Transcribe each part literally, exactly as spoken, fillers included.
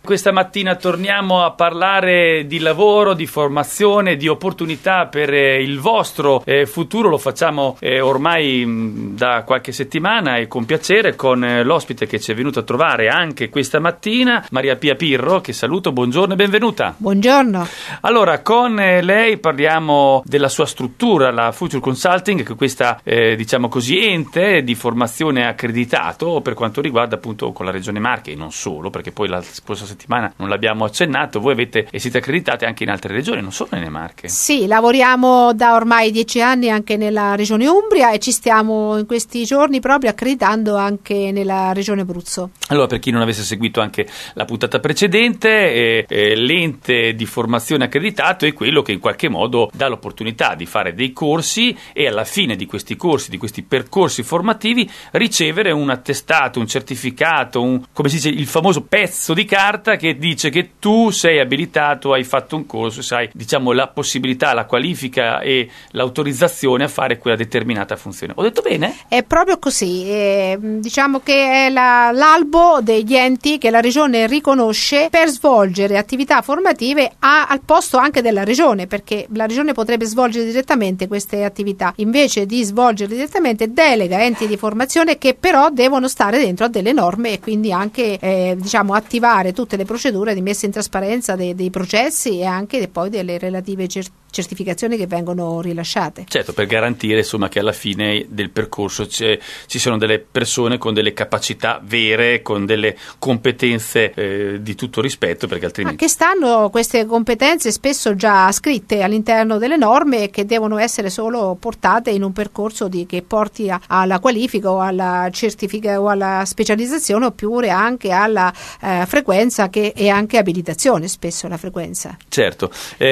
Questa mattina torniamo a parlare di lavoro, di formazione, di opportunità per eh, il vostro eh, futuro. Lo facciamo eh, ormai mh, da qualche settimana e con piacere con eh, l'ospite che ci è venuto a trovare anche questa mattina, Maria Pia Pirro, che saluto. Buongiorno e benvenuta. Buongiorno. Allora, con eh, lei parliamo della sua struttura, la Future Consulting, che è questa, eh, diciamo così, ente di formazione accreditato per quanto riguarda appunto con la Regione Marche e non solo, perché poi la scorsa settimana non l'abbiamo accennato, voi avete e siete accreditati anche in altre regioni, non solo nelle Marche. Sì, lavoriamo da ormai dieci anni anche nella Regione Umbria e ci stiamo in questi giorni proprio accreditando anche nella Regione Abruzzo. Allora, per chi non avesse seguito anche la puntata precedente, eh, eh, l'ente di formazione accreditato è quello che in qualche modo dà l'opportunità di fare dei corsi e alla fine di questi corsi, di questi percorsi formativi, ricevere un attestato, un certificato, un, come si dice, il famoso pezzo di carta che dice che tu sei abilitato, hai fatto un corso, sai, diciamo, la possibilità, la qualifica e l'autorizzazione a fare quella determinata funzione. Ho detto bene? È proprio così, eh, diciamo che è la, l'albo degli enti che la Regione riconosce per svolgere attività formative a, al posto anche della Regione, perché la Regione potrebbe svolgere direttamente queste attività, invece di svolgerle direttamente delega enti di formazione che però devono stare dentro a delle norme e quindi anche eh, diciamo attivare tutte le procedure di messa in trasparenza dei, dei processi e anche poi delle relative cer- certificazioni che vengono rilasciate. Certo, per garantire insomma che alla fine del percorso ci siano delle persone con delle capacità vere, con delle competenze eh, di tutto rispetto, perché altrimenti... Ma che stanno queste competenze spesso già scritte all'interno delle norme e che devono essere solo portate in un percorso di, che porti a, alla qualifica o alla certifica o alla specializzazione oppure anche alla eh, frequenza che e anche abilitazione, spesso la frequenza. Certo,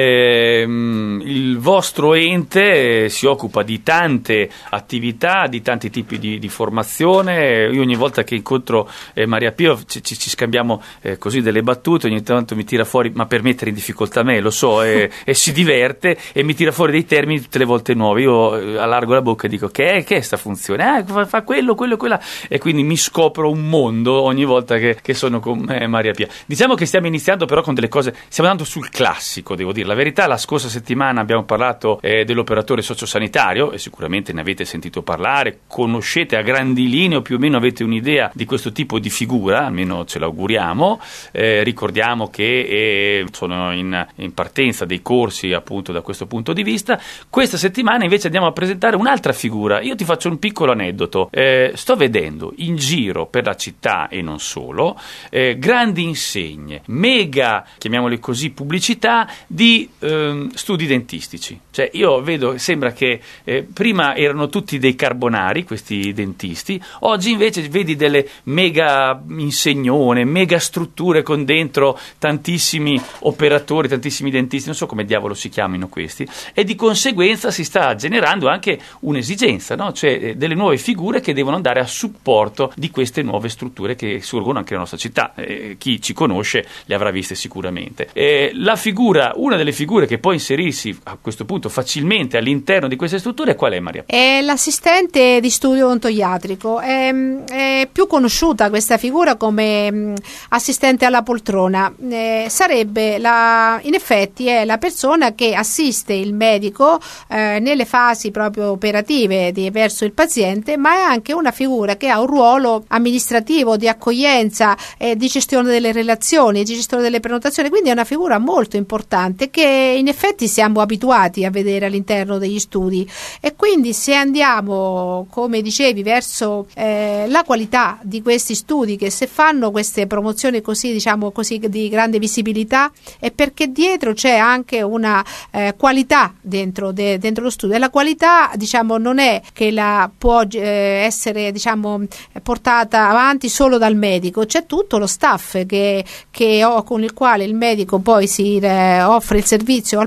ehm, il vostro ente si occupa di tante attività, di tanti tipi di, di formazione. Io ogni volta che incontro eh, Maria Pio ci, ci, ci scambiamo eh, così delle battute, ogni tanto mi tira fuori, ma per mettere in difficoltà me, lo so, e, e si diverte e mi tira fuori dei termini tutte le volte nuovi. Io eh, allargo la bocca e dico che è, che è sta funzione? Ah, fa, fa quello, quello, quella, e quindi mi scopro un mondo ogni volta che, che sono con eh, Maria Pia. Diciamo che stiamo iniziando però con delle cose, stiamo andando sul classico, devo dire la verità. La scorsa settimana abbiamo parlato eh, dell'operatore sociosanitario e sicuramente ne avete sentito parlare, conoscete a grandi linee o più o meno avete un'idea di questo tipo di figura, almeno ce l'auguriamo. Eh, ricordiamo che eh, sono in, in partenza dei corsi appunto da questo punto di vista. Questa settimana invece andiamo a presentare un'altra figura. Io ti faccio un piccolo aneddoto. Eh, sto vedendo in giro per la città e non solo eh, grandi insegne, mega, chiamiamole così, pubblicità di ehm, studi dentistici. Cioè io vedo, sembra che eh, prima erano tutti dei carbonari questi dentisti, oggi invece vedi delle mega insegnone, mega strutture con dentro tantissimi operatori, tantissimi dentisti, non so come diavolo si chiamino questi, e di conseguenza si sta generando anche un'esigenza, no? Cioè eh, delle nuove figure che devono andare a supporto di queste nuove strutture che sorgono anche nella nostra città. Eh, chi ci conosce le avrà viste sicuramente. Eh, la figura, una delle figure che può inserirsi a questo punto facilmente all'interno di queste strutture, qual è, Maria? È l'assistente di studio odontoiatrico. È, è più conosciuta questa figura come mh, assistente alla poltrona. Eh, sarebbe la, in effetti è la persona che assiste il medico eh, nelle fasi proprio operative di, verso il paziente, ma è anche una figura che ha un ruolo amministrativo di accoglienza e eh, di gestione delle relazioni, di gestione delle prenotazioni, quindi è una figura molto importante che in effetti siamo abituati a vedere all'interno degli studi. E quindi se andiamo, come dicevi, verso eh, la qualità di questi studi, che se fanno queste promozioni così, diciamo così, di grande visibilità, è perché dietro c'è anche una eh, qualità dentro, de, dentro lo studio, e la qualità, diciamo, non è che la può eh, essere, diciamo, portata avanti solo dal medico, c'è tutto lo staff che, che ho, con il quale il medico poi si eh, offre il servizio al paziente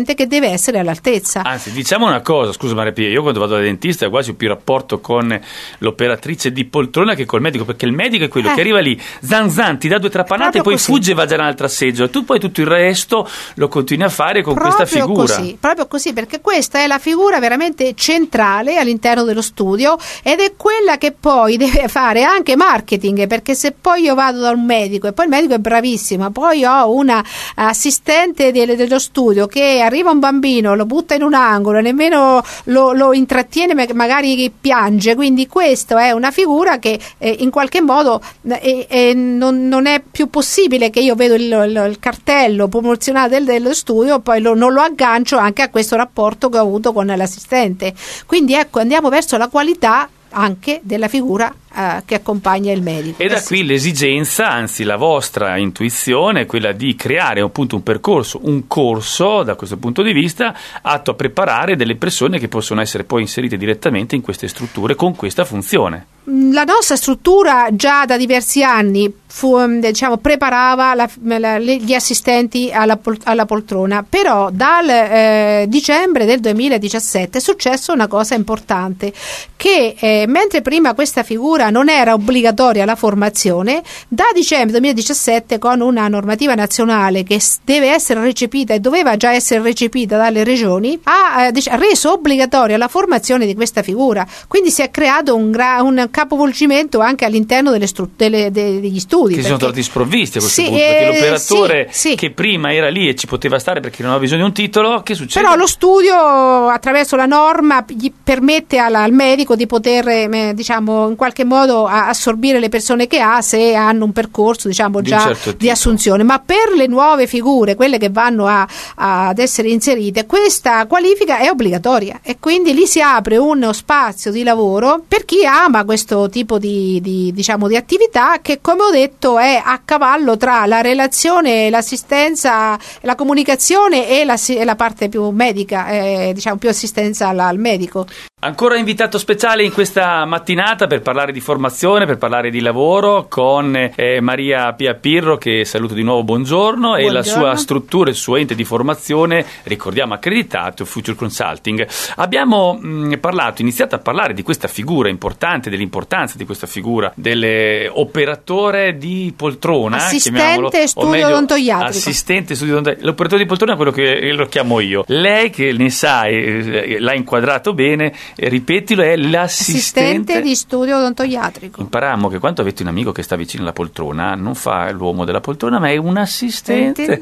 assistente che deve essere all'altezza. Anzi, diciamo una cosa, scusa Maria Pia, io quando vado dal dentista quasi ho più rapporto con l'operatrice di poltrona che col medico, perché il medico è quello eh. che arriva lì, zan zan, ti dà due trapanate e poi così. fugge e va già nell'altra seggiola, tu poi tutto il resto lo continui a fare con proprio questa figura. Così, proprio così, perché questa è la figura veramente centrale all'interno dello studio ed è quella che poi deve fare anche marketing, perché se poi io vado da un medico e poi il medico è bravissimo, poi ho una assistente del, dello studio che arriva un bambino, lo butta in un angolo, nemmeno lo, lo intrattiene, magari piange, quindi questa è una figura che eh, in qualche modo eh, eh, non, non è più possibile che io vedo il, il, il cartello promozionale del, dello studio, poi lo, non lo aggancio anche a questo rapporto che ho avuto con l'assistente. Quindi ecco, andiamo verso la qualità anche della figura uh, che accompagna il medico. E da qui l'esigenza, anzi la vostra intuizione è quella di creare appunto un percorso, un corso da questo punto di vista atto a preparare delle persone che possono essere poi inserite direttamente in queste strutture con questa funzione. La nostra struttura già da diversi anni fu, diciamo, preparava la, la, gli assistenti alla, alla poltrona, però dal eh, dicembre del duemiladiciassette è successo una cosa importante, che eh, mentre prima questa figura non era obbligatoria la formazione, da dicembre duemiladiciassette con una normativa nazionale che deve essere recepita e doveva già essere recepita dalle regioni, ha eh, reso obbligatoria la formazione di questa figura, quindi si è creato un, gra- un capovolgimento anche all'interno delle stru- delle, de- degli studi. Che perché... sono stati sprovvisti a questo sì, punto, perché eh, l'operatore sì, sì. che prima era lì e ci poteva stare perché non aveva bisogno di un titolo, che succede? Però lo studio attraverso la norma gli permette alla, al medico di poter eh, diciamo in qualche modo assorbire le persone che ha se hanno un percorso diciamo di già certo di assunzione, ma per le nuove figure, quelle che vanno a, a, ad essere inserite, questa qualifica è obbligatoria e quindi lì si apre uno spazio di lavoro per chi ama questo tipo di, di diciamo di attività che, come ho detto, è a cavallo tra la relazione, l'assistenza, la comunicazione e la, e la parte più medica, eh, diciamo più assistenza alla, al medico. Ancora invitato speciale in questa mattinata per parlare di formazione, per parlare di lavoro con eh, Maria Pia Pirro, che saluto di nuovo, buongiorno, buongiorno, e la sua struttura, il suo ente di formazione, ricordiamo accreditato, Future Consulting. Abbiamo mh, parlato, iniziato a parlare di questa figura importante, dell'importanza di questa figura dell'operatore di poltrona, assistente studio meglio, odontoiatrico. Assistente studio odontoiatrico. L'operatore di poltrona è quello che lo chiamo io. Lei che ne sa, eh, l'ha inquadrato bene. Ripetilo, è l'assistente assistente di studio odontoiatrico. Imparammo che quando avete un amico che sta vicino alla poltrona non fa l'uomo della poltrona ma è un assistente.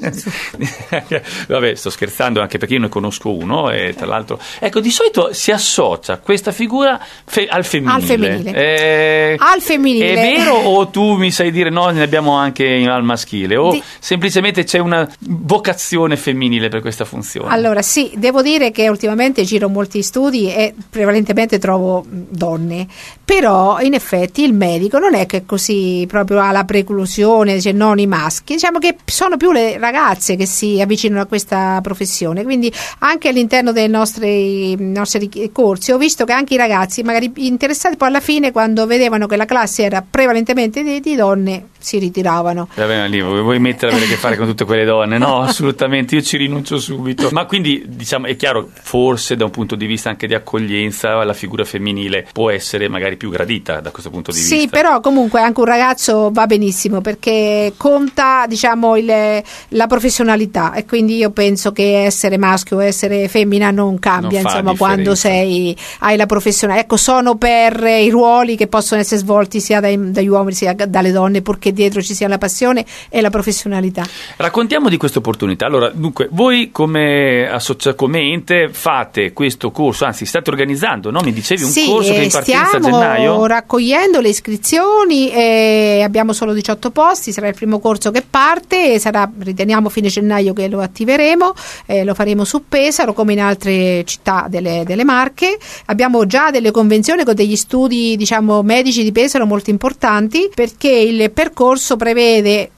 Vabbè, sto scherzando, anche perché io ne conosco uno e tra l'altro ecco, di solito si associa questa figura fe- al femminile. Al femminile. Eh, al femminile. È vero o tu mi sai dire no, ne abbiamo anche al maschile o di... semplicemente c'è una vocazione femminile per questa funzione? Allora sì, devo dire che ultimamente giro molti studi e prevalentemente trovo donne, però in effetti il medico non è che così proprio ha la preclusione, cioè non i maschi, diciamo che sono più le ragazze che si avvicinano a questa professione, quindi anche all'interno dei nostri, nostri corsi ho visto che anche i ragazzi magari interessati poi alla fine, quando vedevano che la classe era prevalentemente di, di donne, si ritiravano. Vabbè, lì vuoi mettere a avere a che fare con tutte quelle donne? No, assolutamente, io ci rinuncio subito. Ma quindi diciamo è chiaro, forse da un punto di vista anche di accoglienza la figura femminile può essere magari più gradita da questo punto di sì, vista. Sì, però comunque anche un ragazzo va benissimo perché conta diciamo il, la professionalità e quindi io penso che essere maschio o essere femmina non cambia, non insomma, quando sei hai la professione. Ecco, sono per i ruoli che possono essere svolti sia dai, dagli uomini sia dalle donne, purché dietro ci sia la passione e la professionalità. Raccontiamo di questa opportunità. Allora, dunque, voi come associa- come ente fate questo corso, anzi state organizzando, no? Mi dicevi un sì, corso che è in partenza a gennaio? Stiamo raccogliendo le iscrizioni e abbiamo solo diciotto posti, sarà il primo corso che parte, sarà, riteniamo fine gennaio che lo attiveremo, eh, lo faremo su Pesaro come in altre città delle, delle Marche. Abbiamo già delle convenzioni con degli studi diciamo medici di Pesaro molto importanti, perché il percorso prevede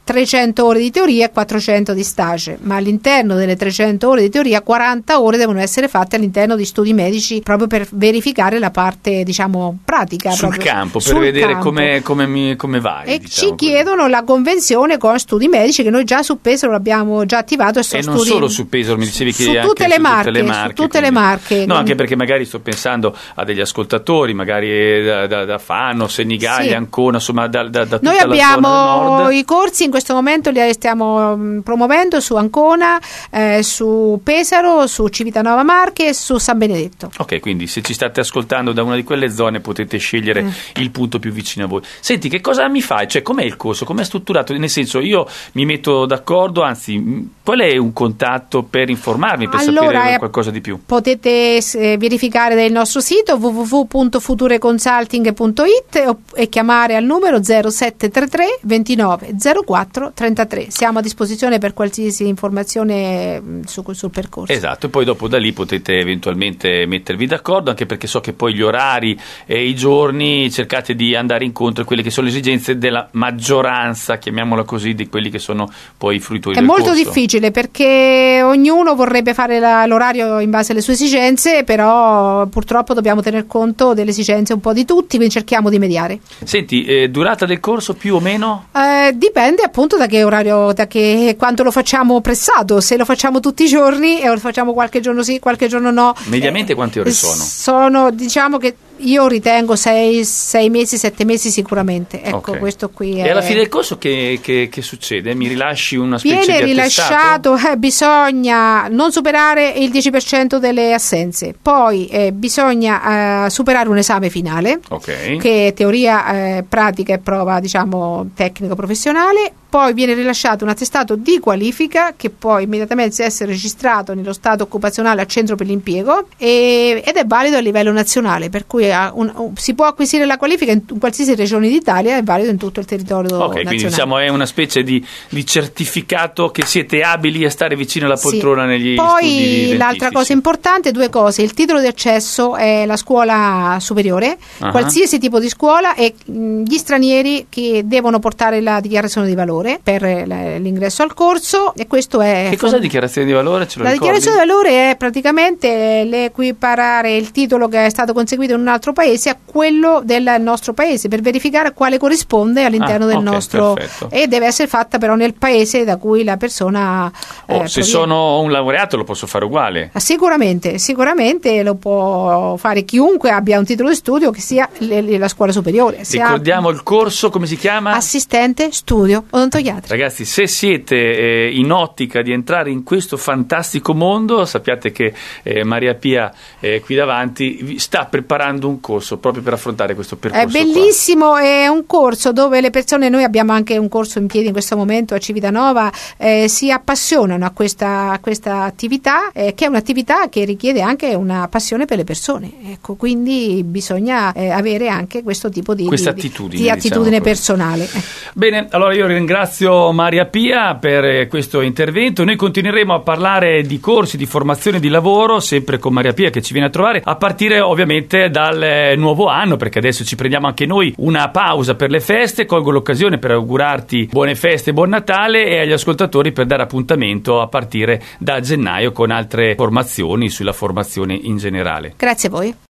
trecento ore di teoria e quattrocento di stage, ma all'interno delle trecento ore di teoria quaranta ore devono essere fatte all'interno di studi medici proprio per verificare la parte, diciamo, pratica sul campo, per sul vedere campo. come, come, mi, come vai, e diciamo ci così. chiedono la convenzione con studi medici che noi già su Pesaro l'abbiamo già attivato e, sono e non studi solo su Pesaro, mi dicevi che su anche tutte le su marche, tutte le marche, su tutte le quindi. marche. No, anche perché magari sto pensando a degli ascoltatori, magari da, da, da Fano, Senigallia, Sì. Ancona, insomma da, da, da tutta Noi la zona del abbiamo nord. i corsi, in questo momento li stiamo mh, promuovendo su Ancona, eh, su Pesaro, su Civitanova Marche e su San Benedetto. Ok, quindi se ci state ascoltando da una di quelle zone potete scegliere mm. il punto più vicino a voi. Senti, che cosa mi fai? Cioè, com'è il corso? Com'è strutturato? Nel senso, io mi metto d'accordo, anzi, qual è un contatto per informarmi, per allora, sapere eh, qualcosa di più? Potete eh, verificare del nostro sito w w w punto futureconsulting punto i t o, e chiamare al numero zero sette tre tre ventinove zero quattro trentatré. Siamo a disposizione per qualsiasi informazione mh, su, sul percorso. Esatto, e poi dopo da lì potete eventualmente mettervi d'accordo, anche perché so che poi gli orari e i giorni cercate di andare incontro a quelle che sono le esigenze della maggioranza, chiamiamola così, di quelli che sono poi i fruitori È del molto corso. difficile perché ognuno vorrebbe fare la, l'orario in base alle sue esigenze, però purtroppo dobbiamo tener conto delle esigenze un po' di tutti, quindi cerchiamo di mediare. Senti, eh, durata del corso più o meno? Eh, dipende appunto da che orario, da che quanto lo facciamo pressato, se lo facciamo tutti i giorni e lo facciamo qualche giorno sì, qualche giorno no. Mediamente eh, quante ore sono? Sono, diciamo che io ritengo sei, sei mesi, sette mesi sicuramente. Ecco, Okay. questo qui è... E alla fine del corso che, che, che succede? Mi rilasci una specie Viene di attestato? rilasciato, eh, bisogna non superare il dieci per cento delle assenze, poi eh, bisogna eh, superare un esame finale, Ok. che è teoria, eh, pratica e prova, diciamo, tecnico-professionale. Poi viene rilasciato un attestato di qualifica che poi immediatamente deve essere registrato nello stato occupazionale al centro per l'impiego e, ed è valido a livello nazionale, per cui ha un, un, si può acquisire la qualifica in, in qualsiasi regione d'Italia, è valido in tutto il territorio Ok, nazionale. quindi diciamo è una specie di, di certificato che siete abili a stare vicino alla poltrona Sì. negli Poi studi dentistici. l'altra cosa importante, due cose: il titolo di accesso è la scuola superiore, Ah. qualsiasi tipo di scuola, e mh, gli stranieri che devono portare la dichiarazione di valore per eh, l'ingresso al corso, e questo è Che cosa è dichiarazione di valore? Ce lo la ricordi? dichiarazione di valore è praticamente l'equiparare il titolo che è stato conseguito in un altro paese a quello del nostro paese, per verificare a quale corrisponde all'interno Ah, del ok, nostro, perfetto. e deve essere fatta però nel paese da cui la persona Oh, eh, se proviene. sono un laureato lo posso fare uguale. Ah, Sicuramente, sicuramente lo può fare chiunque abbia un titolo di studio, che sia le- le- la scuola superiore, sia Ricordiamo il corso, come si chiama? assistente studio odontoiatrico. Ragazzi, se siete eh, in ottica di entrare in questo fantastico mondo, sappiate che eh, Maria Pia eh, qui davanti vi sta preparando un corso proprio per affrontare questo percorso. È bellissimo, è un corso dove le persone, noi abbiamo anche un corso in piedi in questo momento a Civitanova, eh, si appassionano a questa, a questa attività, eh, che è un'attività che richiede anche una passione per le persone, ecco, quindi bisogna eh, avere anche questo tipo di, Questa di, attitudine, di attitudine diciamo così. personale. Bene, allora io ringrazio Maria Pia per eh, questo intervento. Noi continueremo a parlare di corsi, di formazione, di lavoro, sempre con Maria Pia che ci viene a trovare, a partire ovviamente dal eh, nuovo anno, perché adesso ci prendiamo anche noi una pausa per le feste. Colgo l'occasione per augurarti buone feste, buon Natale, e agli ascoltatori per dare appuntamento a partire da gennaio con altre formazioni sulla formazione in generale. Grazie a voi.